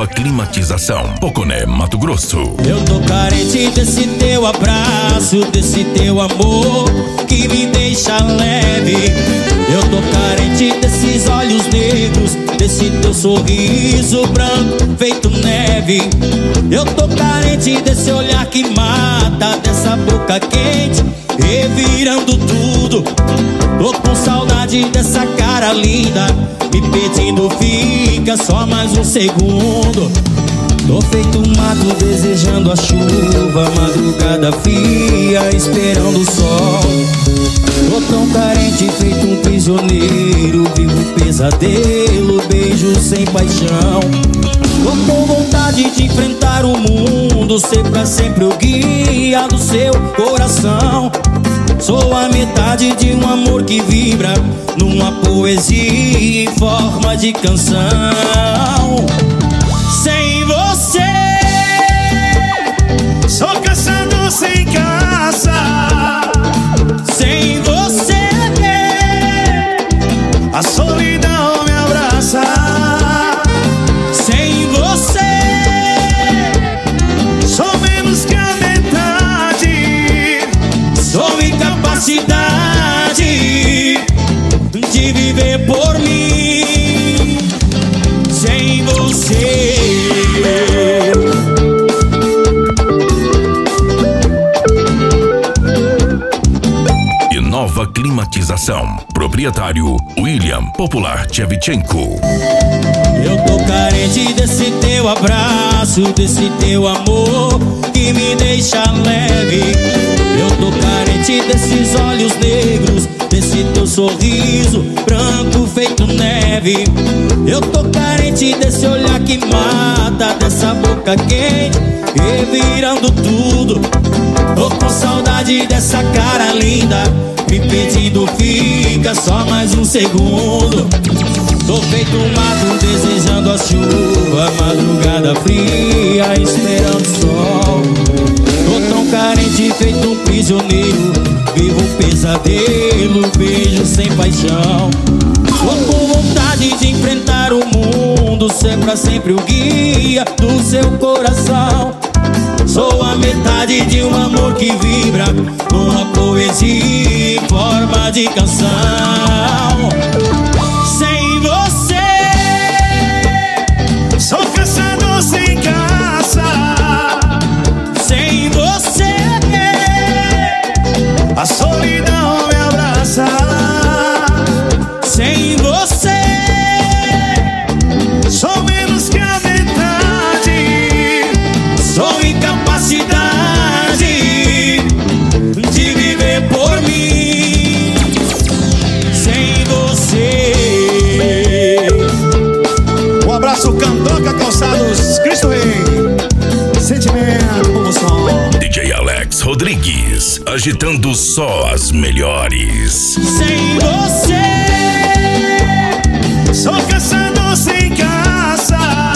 nova climatização. Poconé, Mato Grosso. Eu tô carente desse teu abraço, desse teu amor que me deixa leve. Eu tô carente desses olhos negros, desse teu sorriso branco feito neve. Eu tô carente desse olhar que mata, dessa boca quente revirando tudo. Tô com saudade dessa cara linda, me pedindo fica só mais um segundo. Tô feito um mato desejando a chuva, madrugada fria esperando o sol. Tô tão carente feito um prisioneiro, vivo um pesadelo, beijo sem paixão. Tô com vontade de enfrentar o mundo, ser pra sempre o guia do seu coração. Sou a metade de um amor que vibra numa poesia em forma de canção. Sem você sou caçador sem caça. Sem você a solidão me abraça. Sem você sou menos que a metade. sou incapacidade de viver por mim. Sem você E nova climatização. Proprietário William Popular Tchevchenko. eu tô carente desse teu abraço, desse teu amor que me deixa leve. Eu tô carente desses olhos negros, desse teu sorriso branco feito neve. Eu tô carente desse olhar que mata, dessa boca quente revirando tudo. Tô com saudade dessa cara linda, me pedindo fica só mais um segundo. Tô feito um mato desejando a chuva, madrugada fria esperando o sol. Tô tão carente feito um prisioneiro, vivo um pesadelo, beijo sem paixão. Tô com vontade de enfrentar o mundo, ser pra sempre o guia do seu coração. Sou a metade de um amor que vibra numa poesia em forma de canção. Sem você Sou caçador sem caça. sem você A solidão me abraça. sem você Sou menos que a metade. sou incapacidade de viver por mim. Sem você Um abraço, Candoca Calçados, Cristo Rei. Sentimento, bom som. DJ Alex Rodrigues. Agitando só as melhores. sem você Sou caçador sem caça.